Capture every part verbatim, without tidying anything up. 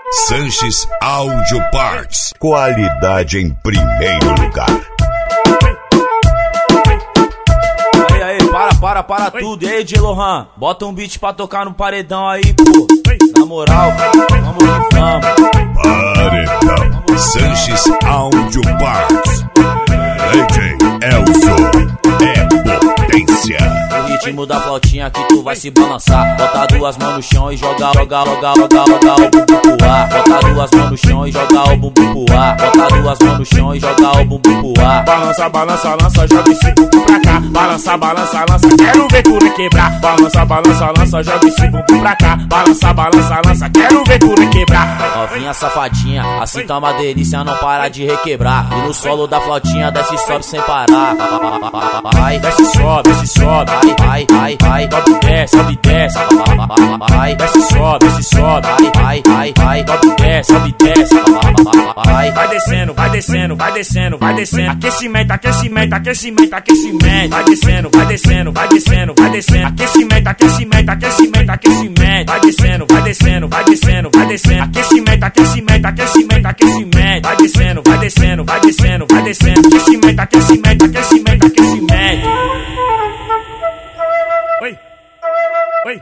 Sanches Audio Parts. Qualidade em primeiro lugar. Aí, aí, para, para, para tudo. E aí, J. Lohan, bota um beat pra tocar no paredão aí, pô. Na moral, vamos que vamos. Paredão Sanches Audio Parts. D J Elzo é potência. O ritmo da flautinha que tu vai se balançar. Bota duas mãos no chão e joga, joga, joga, joga, joga o bumbum pro ar. Bota duas mãos no chão e joga o bumbum pro ar. Bota duas mãos no chão e joga o bumbum pro ar. Balança, balança, lança, joga esse bumbum pra cá. Balança, balança, lança, quero ver tudo quebrar. Balança, balança, lança, joga esse bumbum pra cá. Balança, balança, lança, quero ver tudo quebrar. Novinha safadinha, assim tá uma delícia, não para de requebrar. E no solo da flautinha desce e sobe sem parar. Vai, desce, sobe, desce, sobe. Vai, vai, vai, sobe, desce, sobe, desce. Vai, desce, sobe, desce, sobe. Vai, vai, vai, sobe, desce, sobe, desce. Vai, vai descendo, vai descendo, vai descendo, vai descendo. Aquecimento, aquecimento, aquecimento, aquecimento. Vai descendo, vai descendo, vai descendo, vai descendo. Aquecimento, aquecimento, aquecimento, aquecimento. Vai descendo, vai descendo, vai descendo, vai descendo. Aquecimento, aquecimento, aquecimento, aquecimento. Vai descendo, vai descendo, vai descendo, vai descendo. Aquecimento, aquecimento, aquecimento, aquecimento. Oi, oi.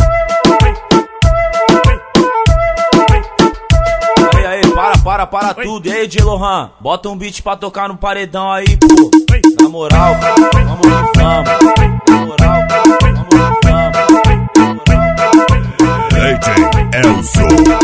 Aí, aí, para, para, para tudo. E aí, J. Lohan, bota um beat pra tocar no paredão aí, pô. Na moral, vamos que vamos. Na moral, vamos que vamos. D J Elzo.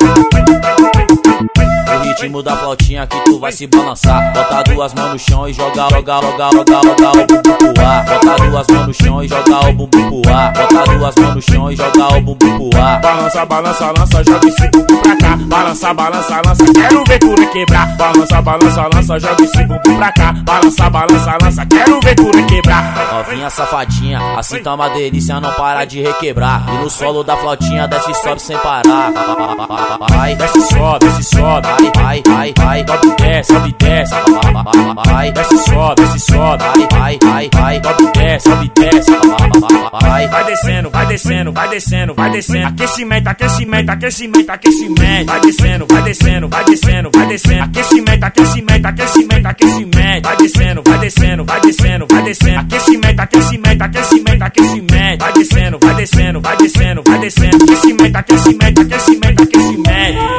O ritmo da flautinha que tu vai se balançar. Bota duas mãos no chão e joga, joga, joga, joga, joga o bumbum pro ar. Bota duas mãos no chão e joga o bumbum pro ar. Bota duas mãos no chão e joga o bumbum pro ar. Balança, balança, lança, joga esse bumbum pra cá. Balança, balança, lança, quero ver tudo quebrar. Balança, balança, lança, joga esse bumbum pra cá. Balança, balança, lança, quero ver tudo quebrar. Novinha safadinha, assim tá uma delícia, não para de requebrar. E no solo da flautinha desce e sobe sem parar. Vai, desce, sobe, desce, sobe. Vai, vai, vai, sobe, desce, sobe, desce. Vai, desce, sobe, desce, sobe. Vai, vai, vai, sobe, desce, sobe, desce. Vai, vai descendo, vai descendo, vai descendo, vai descendo. Aquecimento, aquecimento, aquecimento, aquecimento. Vai descendo, vai descendo, vai descendo, vai descendo. Aquecimento, aquecimento, aquecimento, aquecimento. Vai descendo, vai descendo, vai descendo, vai descendo. Aquecimento, aquecimento, aquecimento, aquecimento. Vai descendo, vai descendo, vai descendo, vai descendo. Aquecimento, aquecimento, aquecimento, aquecimento.